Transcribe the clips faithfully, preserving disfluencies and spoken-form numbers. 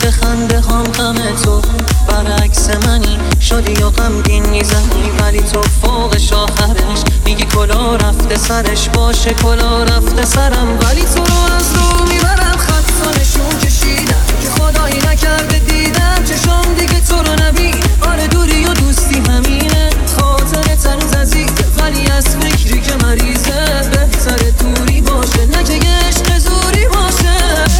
که خنده هم غم تو برعکس منی، شدی و غمگین میزنی ولی تو فوقش آخرش میگی کلا رفته سرش، باشه کلا رفته سرم ولی تو رو از رو میبرم. خط و نشون کشیدم که خدایی نکرده دیدم چشم دیگه تو رو نبین. آره دوری و دوستی همینه، خاطرت هنوز عزیزه ولی از فکری که مریضه بهتره دوری باشه، نه که عشق زوری باشه.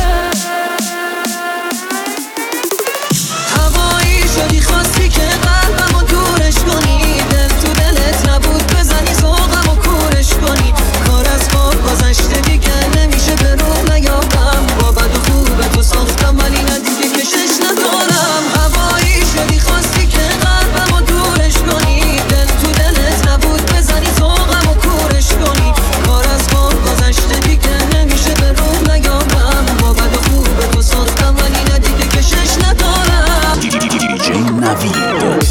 هوایی شدی خواستی که قلبمو دورش کنی، دل تو دلت نبود بزنی ذوقمو کورش کنی. کار از خواب گذشته دیگه نمیشه به روح نیابم، با بد و خوب تو ساختم ولی نه دیگه کشش ندارم. هوایی شدی خواستی که قلبمو دورش کنی، دل تو دلت نبود بزنی ذوقمو کورش کنی. کار از خواب گذشته دیگه نمیشه به روح نیابم، با بد و خوب تو ساختم ولی نه دیگه کشش ندارم. دیجی نوید.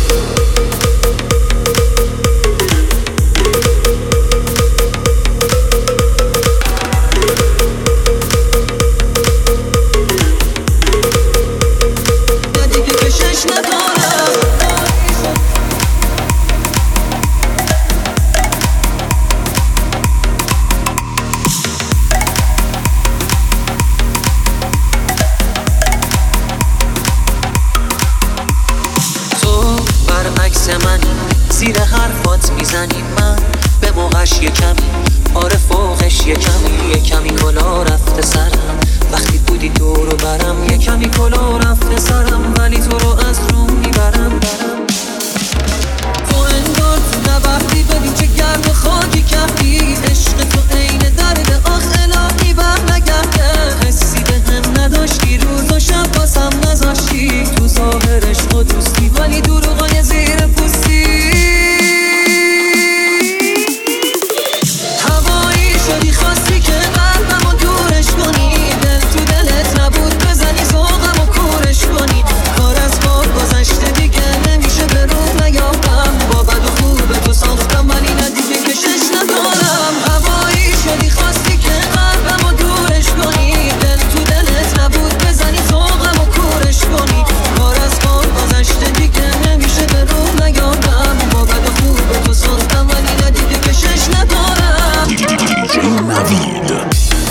زیر حرفات میزنی من به موقعش یه کمی، آره فوقش یه کمی، یه کمی کلا رفته سرم وقتی بودی دور و برم، یه کمی کلا رفته سرم ولی تو رو از روم میبرم. تو انگار تو نبردی ببین چه گرم و خاکی کردی، عشق تو عین درد آخ الهی بر نگرده، حسی به هم نداشتی روز و شب باسم نذاشتی، تو ظاهرش و دوستی ولی دروغای زیر پوستی. شدی خواستی که قلبمو دورش کنی، دل تو دلت نبود بزنی ذوقمو کورش کنی. کار از خواب گذشته دیگه نمیشه به روح نیابم، با بد و خوب تو ساختم ولی نه دیگه کشش ندارم. هوایی شدی خواستی که قلبمو دورش کنی، دل تو دلت نبود بزنی ذوقمو کورش کنی. کار از خواب گذشته دیگه نمیشه به روح نیابم، با بد و خوب تو ساختم ولی نه دیگه کشش ندارم. دیجی نوید.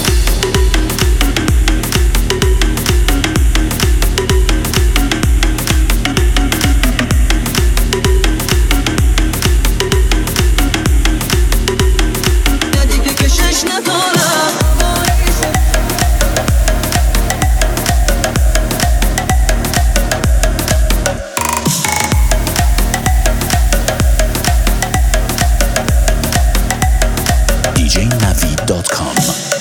دیگه کشش ندارم. دیجی نوید دات کام